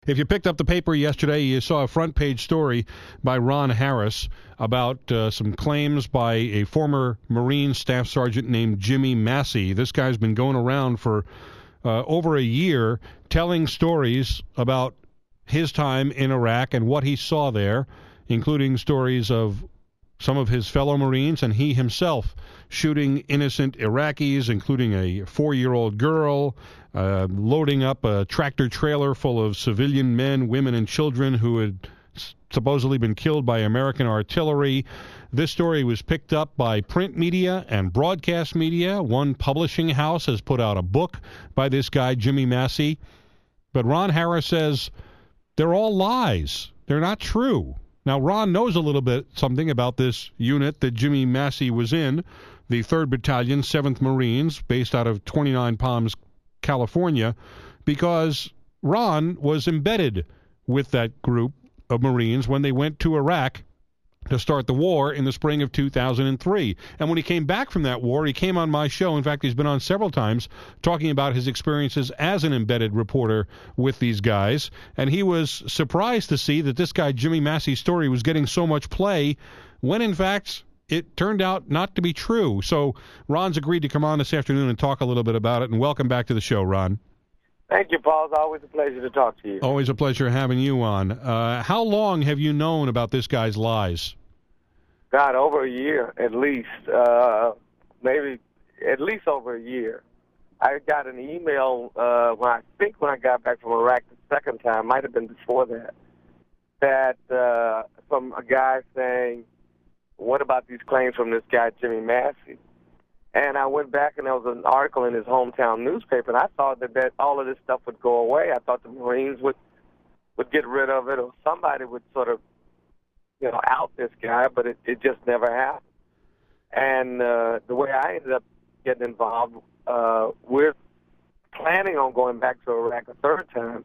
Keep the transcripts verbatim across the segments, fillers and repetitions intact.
If you picked up the paper yesterday, you saw a front page story by Ron Harris about uh, some claims by a former Marine Staff Sergeant named Jimmy Massey. This guy's been going around for uh, over a year telling stories about his time in Iraq and what he saw there, including stories of some of his fellow Marines and he himself shooting innocent Iraqis, including a four-year-old girl, uh, loading up a tractor-trailer full of civilian men, women, and children who had supposedly been killed by American artillery. This story was picked up by print media and broadcast media. One publishing house has put out a book by this guy, Jimmy Massey. But Ron Harris says they're all lies. They're not true. Now, Ron knows a little bit something about this unit that Jimmy Massey was in, the third Battalion, seventh Marines, based out of twenty-nine Palms, California, because Ron was embedded with that group of Marines when they went to Iraq to start the war in the spring of two thousand three. And when he came back from that war, he came on my show. In fact, he's been on several times talking about his experiences as an embedded reporter with these guys. And he was surprised to see that this guy, Jimmy Massey's story, was getting so much play when, in fact, it turned out not to be true. So Ron's agreed to come on this afternoon and talk a little bit about it. And welcome back to the show, Ron. Thank you, Paul. It's always a pleasure to talk to you. Always a pleasure having you on. Uh, how long have you known about this guy's lies? God, over a year at least, uh, maybe at least over a year. I got an email uh, when I think when I got back from Iraq the second time, might have been before that, that uh, from a guy saying, what about these claims from this guy, Jimmy Massey? And I went back, and there was an article in his hometown newspaper, and I thought that, that all of this stuff would go away. I thought the Marines would, would get rid of it, or somebody would sort of, you know, out this guy, but it, it just never happened. And uh, the way I ended up getting involved, uh, we're planning on going back to Iraq a third time,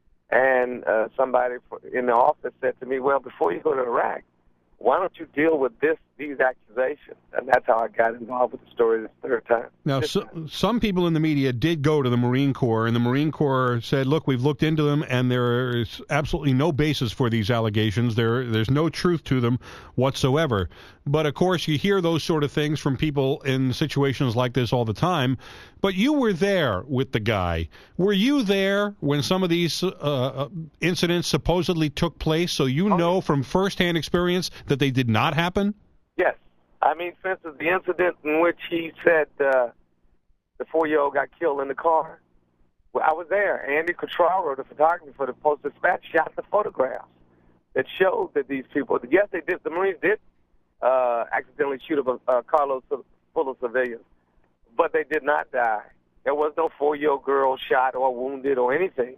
and uh, somebody in the office said to me, well, before you go to Iraq, why don't you deal with this, these accusations? And that's how I got involved with the story this third time. Now, so, some people in the media did go to the Marine Corps, and the Marine Corps said, look, we've looked into them, and there is absolutely no basis for these allegations. There, There's no truth to them whatsoever. But, of course, you hear those sort of things from people in situations like this all the time. But you were there with the guy. Were you there when some of these uh, incidents supposedly took place, so you oh, know from firsthand experience that they did not happen? Yes. I mean, for instance, the incident in which he said uh, the four-year-old got killed in the car, well, I was there. Andy Cotraro, the photographer for the Post-Dispatch, shot the photographs that showed that these people, yes, they did, the Marines did uh, accidentally shoot up a, a carload full of civilians, but they did not die. There was no four-year-old girl shot or wounded or anything.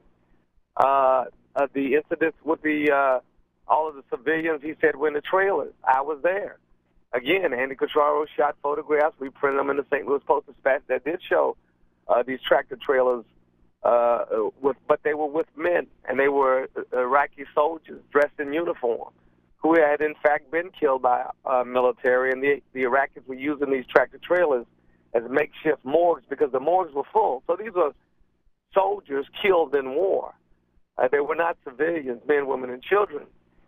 Uh, uh, the incidents with the uh, all of the civilians, he said, were in the trailers. I was there. Again, Andy Cotraro shot photographs. We printed them in the Saint Louis Post-Dispatch that did show uh, these tractor trailers, uh, with, but they were with men, and they were Iraqi soldiers dressed in uniform who had, in fact, been killed by uh, military, and the, the Iraqis were using these tractor trailers as makeshift morgues because the morgues were full. So these were soldiers killed in war. Uh, they were not civilians, men, women, and children.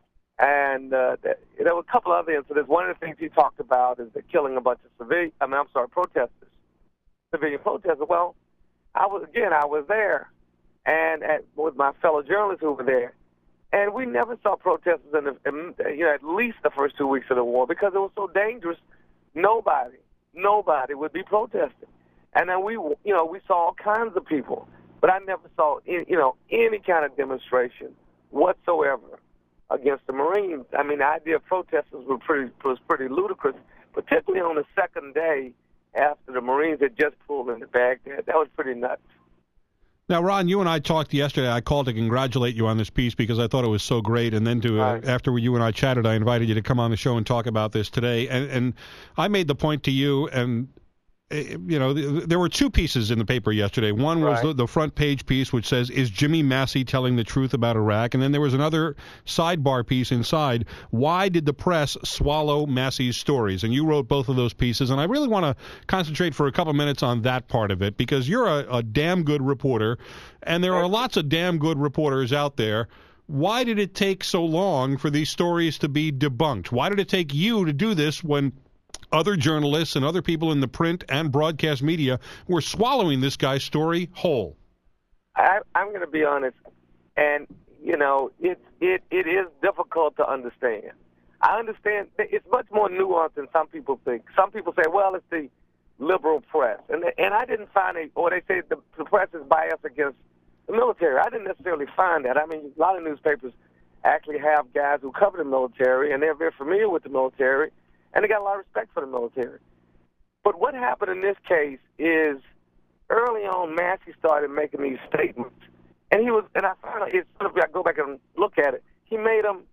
And uh, there were a couple other incidents. One of the things he talked about is the killing a bunch of civilian, I mean, I'm sorry, protesters, civilian protesters. Well, I was, again, I was there, and at, with my fellow journalists who were there, and we never saw protesters in, the, in you know, at least the first two weeks of the war because it was so dangerous. Nobody, nobody would be protesting. And then we, you know, we saw all kinds of people, but I never saw, any, you know, any kind of demonstration whatsoever against the Marines. I mean, the idea of protesters was pretty, was pretty ludicrous, particularly on the second day after the Marines had just pulled into Baghdad. That was pretty nuts. Now, Ron, you and I talked yesterday. I called to congratulate you on this piece because I thought it was so great. And then to uh, right. after you and I chatted, I invited you to come on the show and talk about this today. And, and I made the point to you, and you know, there were two pieces in the paper yesterday. One was Right. the, the front page piece, which says, "Is Jimmy Massey telling the truth about Iraq?" And then there was another sidebar piece inside, "Why did the press swallow Massey's stories?" And you wrote both of those pieces, and I really want to concentrate for a couple minutes on that part of it, because you're a, a damn good reporter, and there are lots of damn good reporters out there. Why did it take so long for these stories to be debunked? Why did it take you to do this when other journalists and other people in the print and broadcast media were swallowing this guy's story whole? I, I'm going to be honest, and, you know, it, it, it is difficult to understand. I understand it's much more nuanced than some people think. Some people say, well, it's the liberal press. And, and I didn't find it, or they say the, the press is biased against the military. I didn't necessarily find that. I mean, a lot of newspapers actually have guys who cover the military, and they're very familiar with the military, and they got a lot of respect for the military. But what happened in this case is early on, Massey started making these statements. And he was, and I found out, it's sort of, I go back and look at it, he made them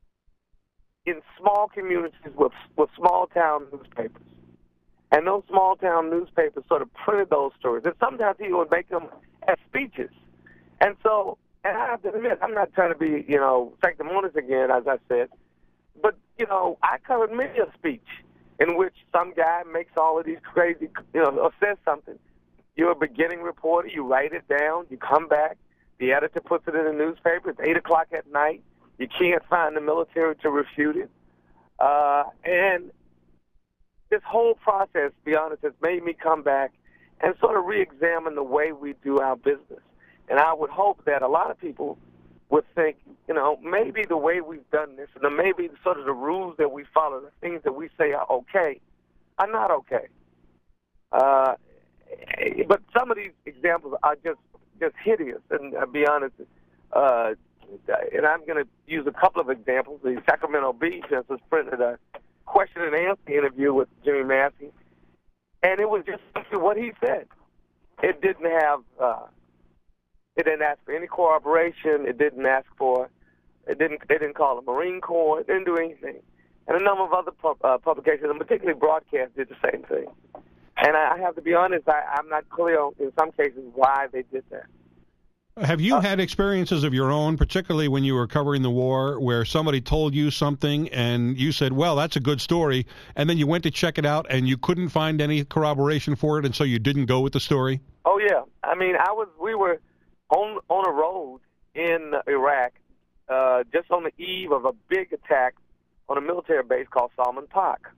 in small communities with, with small-town newspapers. And those small-town newspapers sort of printed those stories. And sometimes he would make them as speeches. And so, and I have to admit, I'm not trying to be, you know, sanctimonious again, as I said, but, you know, I covered many a speech in which some guy makes all of these crazy, you know, or says something. You're a beginning reporter. You write it down. You come back. The editor puts it in the newspaper. It's eight o'clock at night. You can't find the military to refute it. Uh, and this whole process, to be honest, has made me come back and sort of re-examine the way we do our business. And I would hope that a lot of people would think, you know, maybe the way we've done this, and maybe sort of the rules that we follow, the things that we say are okay, are not okay. Uh, but some of these examples are just, just hideous. And I'll be honest, uh, and I'm going to use a couple of examples. The Sacramento Bee just was printed a question and answer interview with Jimmy Massey, and it was just what he said. It didn't have... Uh, It didn't ask for any corroboration. It didn't ask for, it didn't, they didn't call the Marine Corps. It didn't do anything. And a number of other pub, uh, publications, and particularly broadcast, did the same thing. And I, I have to be honest, I, I'm not clear on, in some cases, why they did that. Have you uh, had experiences of your own, particularly when you were covering the war, where somebody told you something and you said, well, that's a good story, and then you went to check it out and you couldn't find any corroboration for it, and so you didn't go with the story? Oh, yeah. I mean, I was, we were... On, on a road in Iraq, uh, just on the eve of a big attack on a military base called Salman Park.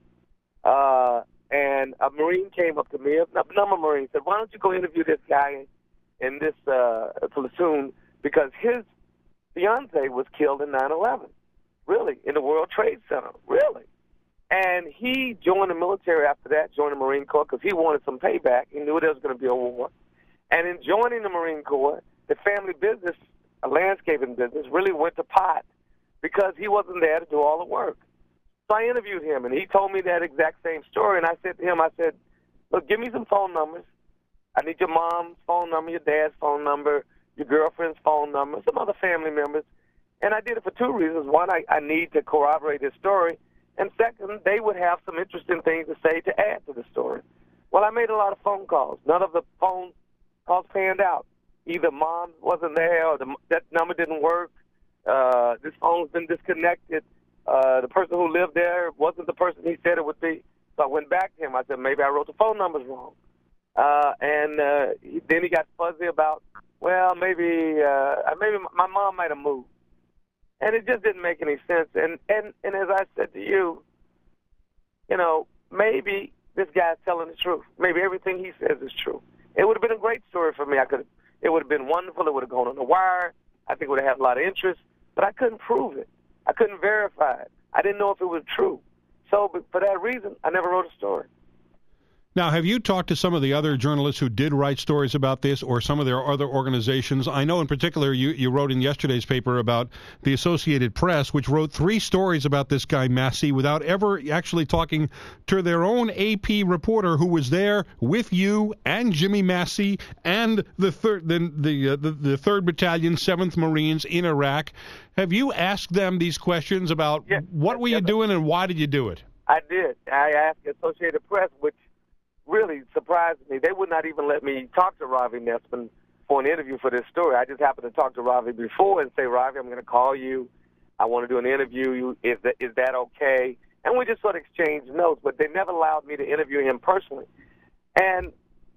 Uh, and a Marine came up to me, a number of Marines said, why don't you go interview this guy in this uh, platoon, because his fiancé was killed in nine eleven, really, in the World Trade Center, really. And he joined the military after that, joined the Marine Corps, because he wanted some payback. He knew there was going to be a war. And in joining the Marine Corps, the family business, a landscaping business, really went to pot because he wasn't there to do all the work. So I interviewed him, and he told me that exact same story. And I said to him, I said, look, give me some phone numbers. I need your mom's phone number, your dad's phone number, your girlfriend's phone number, some other family members. And I did it for two reasons. One, I, I need to corroborate his story. And second, they would have some interesting things to say to add to the story. Well, I made a lot of phone calls. None of the phone calls panned out. Either mom wasn't there or the, that number didn't work. Uh, this phone's been disconnected. Uh, the person who lived there wasn't the person he said it would be. So I went back to him. I said, maybe I wrote the phone numbers wrong. Uh, and uh, he, then he got fuzzy about, well, maybe uh, maybe my mom might have moved. And it just didn't make any sense. And, and, and as I said to you, you know, maybe this guy's telling the truth. Maybe everything he says is true. It would have been a great story for me. I could. It would have been wonderful. It would have gone on the wire. I think it would have had a lot of interest. But I couldn't prove it. I couldn't verify it. I didn't know if it was true. So but for that reason, I never wrote a story. Now, have you talked to some of the other journalists who did write stories about this, or some of their other organizations? I know in particular you, you wrote in yesterday's paper about the Associated Press, which wrote three stories about this guy Massey without ever actually talking to their own A P reporter who was there with you and Jimmy Massey and the third the the, uh, the, the third Battalion, seventh Marines in Iraq. Have you asked them these questions about yes, what yes, were you yes, doing and why did you do it? I did. I asked the Associated Press, which really surprised me. They would not even let me talk to Ravi Nessman for an interview for this story. I just happened to talk to Ravi before and say, Ravi, I'm going to call you. I want to do an interview. Is that, is that okay? And we just sort of exchanged notes, but they never allowed me to interview him personally. And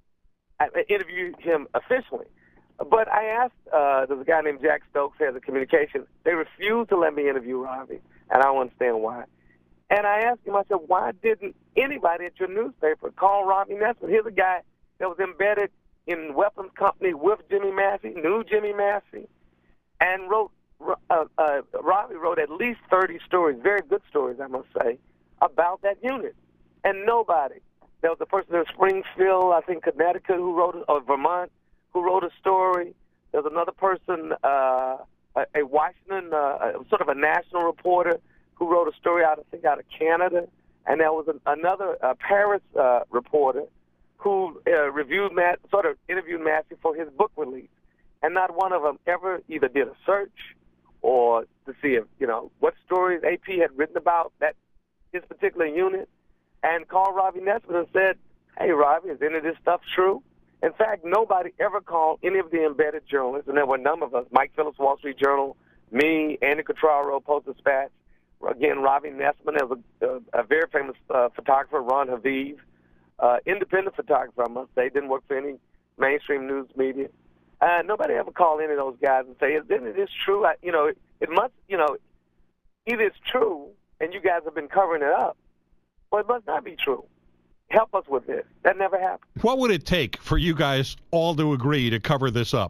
I interviewed him officially. But I asked, uh, there's a guy named Jack Stokes, head of communications. They refused to let me interview Ravi, and I don't understand why. And I asked him, I said, why didn't anybody at your newspaper call Ravi Nessman? Here's a guy that was embedded in weapons company with Jimmy Massey, knew Jimmy Massey, and wrote, uh, uh, Ravi wrote at least thirty stories, very good stories, I must say, about that unit. And nobody. There was a person in Springfield, I think Connecticut, who wrote, or Vermont, who wrote a story. There was another person, uh, a, a Washington, uh, sort of a national reporter, who wrote a story out, I think, out of Canada. And there was an, another uh, Paris uh, reporter who uh, reviewed, Matt, sort of interviewed Massey for his book release. And not one of them ever either did a search or to see if, you know, what stories A P had written about that his particular unit, and called Ravi Nessman and said, hey, Ravi, is any of this stuff true? In fact, nobody ever called any of the embedded journalists, and there were a number of us, Mike Phillips, Wall Street Journal, me, Andy Cutraro, Post-Dispatch, again, Ravi Nessman, as a, a, a very famous uh, photographer, Ron Haviv, uh, independent photographer, I must say, didn't work for any mainstream news media. Uh, nobody ever called any of those guys and say, is any of this true? I, you know, it, it must, you know, either it's true and you guys have been covering it up, or it must not be true. Help us with this. That never happened. What would it take for you guys all to agree to cover this up?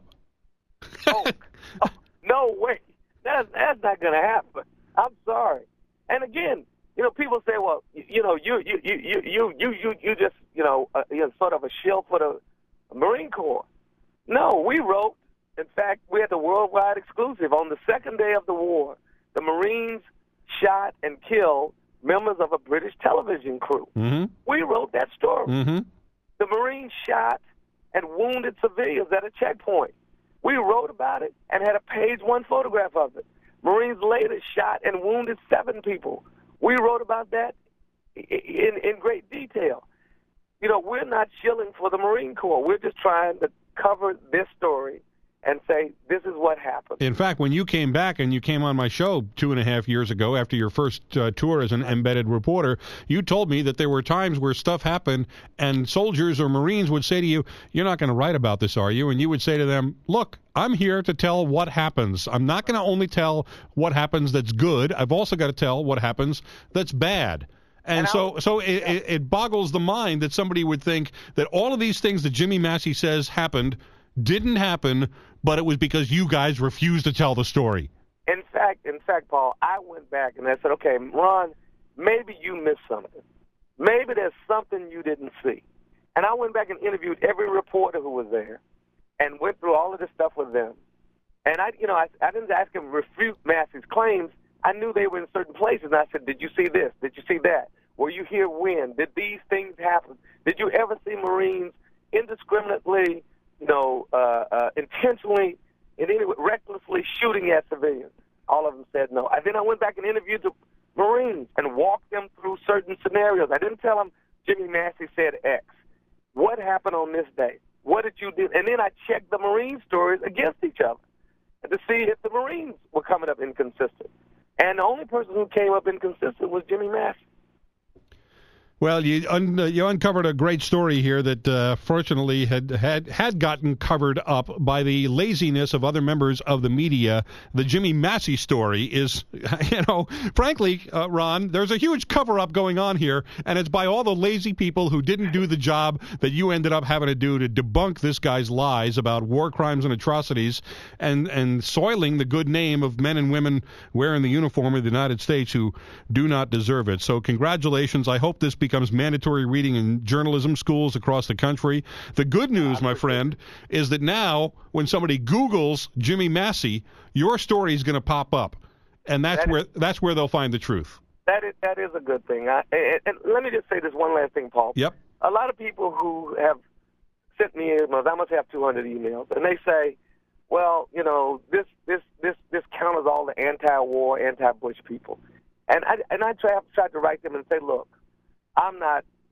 oh, oh, no way. That's, that's not going to happen. I'm sorry. And again, you know, people say, well, you, you know, you you you you you you you just, you know, uh, you're sort of a shill for the Marine Corps. No, we wrote. In fact, we had the worldwide exclusive on the second day of the war. The Marines shot and killed members of a British television crew. Mm-hmm. We wrote that story. Mm-hmm. The Marines shot and wounded civilians at a checkpoint. We wrote about it and had a page one photograph of it. Marines later shot and wounded seven people. We wrote about that in, in great detail. You know, we're not shilling for the Marine Corps. We're just trying to cover this story and say, this is what happened. In fact, when you came back and you came on my show two and a half years ago after your first uh, tour as an embedded reporter, you told me that there were times where stuff happened and soldiers or Marines would say to you, you're not going to write about this, are you? And you would say to them, look, I'm here to tell what happens. I'm not going to only tell what happens that's good. I've also got to tell what happens that's bad. And, and so so it, yeah. it, it boggles the mind that somebody would think that all of these things that Jimmy Massey says happened didn't happen, but it was because you guys refused to tell the story. In fact, in fact, Paul, I went back and I said, okay, Ron, maybe you missed something. Maybe there's something you didn't see. And I went back and interviewed every reporter who was there and went through all of this stuff with them. And I, you know, I, I didn't ask him to refute Massey's claims. I knew they were in certain places. And I said, did you see this? Did you see that? Were you here when? Did these things happen? Did you ever see Marines indiscriminately, you know, uh, uh, intentionally, in any way, recklessly shooting at civilians? All of them said no. And then I went back and interviewed the Marines and walked them through certain scenarios. I didn't tell them Jimmy Massey said X. What happened on this day? What did you do? And then I checked the Marine stories against each other to see if the Marines were coming up inconsistent. And the only person who came up inconsistent was Jimmy Massey. Well, you un- you uncovered a great story here that uh, fortunately had, had had gotten covered up by the laziness of other members of the media. The Jimmy Massey story is, you know, frankly, uh, Ron, there's a huge cover-up going on here, and it's by all the lazy people who didn't do the job that you ended up having to do to debunk this guy's lies about war crimes and atrocities and, and soiling the good name of men and women wearing the uniform of the United States who do not deserve it. So congratulations. I hope this becomes mandatory reading in journalism schools across the country. The good news, my friend, is that now when somebody Googles Jimmy Massey, your story is going to pop up, and that's that where is, that's where they'll find the truth. That is that is a good thing. I, and, and let me just say this one last thing, Paul. Yep. A lot of people who have sent me emails, I must have two hundred emails, and they say, well, you know, this this this this counters all the anti-war, anti-Bush people, and I and I try tried to write them and say, look, I'm not, you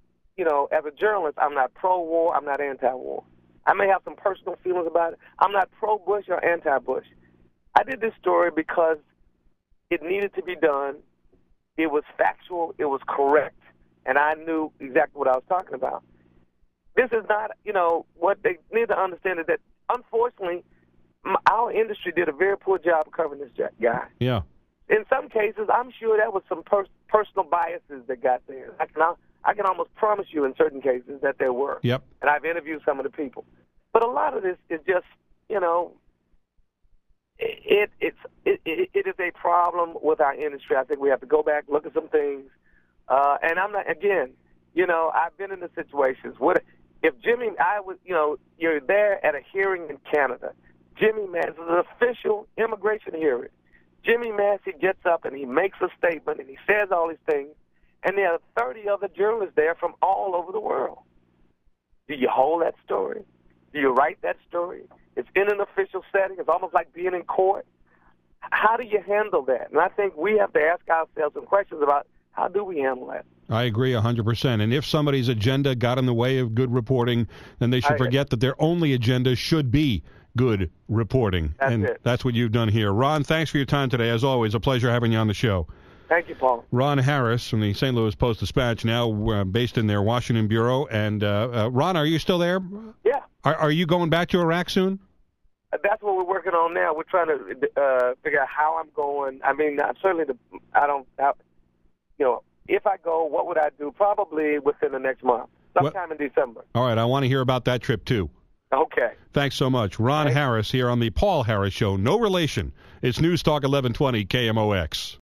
you know, as a journalist, I'm not pro-war, I'm not anti-war. I may have some personal feelings about it. I'm not pro-Bush or anti-Bush. I did this story because it needed to be done. It was factual, it was correct, and I knew exactly what I was talking about. This is not, you know, what they need to understand is that, unfortunately, our industry did a very poor job of covering this guy. Yeah. In some cases, I'm sure that was some per- personal biases that got there. I can, I can almost promise you in certain cases that there were. Yep. And I've interviewed some of the people. But a lot of this is just, you know, it, it's, it, it, it is a problem with our industry. I think we have to go back, look at some things. Uh, and I'm not, again, you know, I've been in the situations. What if Jimmy, I was, you know, you're there at a hearing in Canada. Jimmy Massey, it's an official immigration hearing. Jimmy Massey gets up and he makes a statement and he says all these things, and there are thirty other journalists there from all over the world. Do you hold that story? Do you write that story? It's in an official setting. It's almost like being in court. How do you handle that? And I think we have to ask ourselves some questions about how do we handle that? I agree one hundred percent. And if somebody's agenda got in the way of good reporting, then they should forget that their only agenda should be good reporting. That's and it. That's what you've done here. Ron, thanks for your time today. As always, a pleasure having you on the show. Thank you, Paul. Ron Harris from the Saint Louis Post-Dispatch, now uh, based in their Washington bureau. And, uh, uh, Ron, are you still there? Yeah. Are, are you going back to Iraq soon? That's what we're working on now. We're trying to uh, figure out how I'm going. I mean, I'm certainly, the, I don't, I, you know, if I go, what would I do? Probably within the next month, sometime well, in December. All right, I want to hear about that trip, too. Okay. Thanks so much. Ron Harris here on the Paul Harris Show. No relation. It's News Talk eleven twenty K M O X.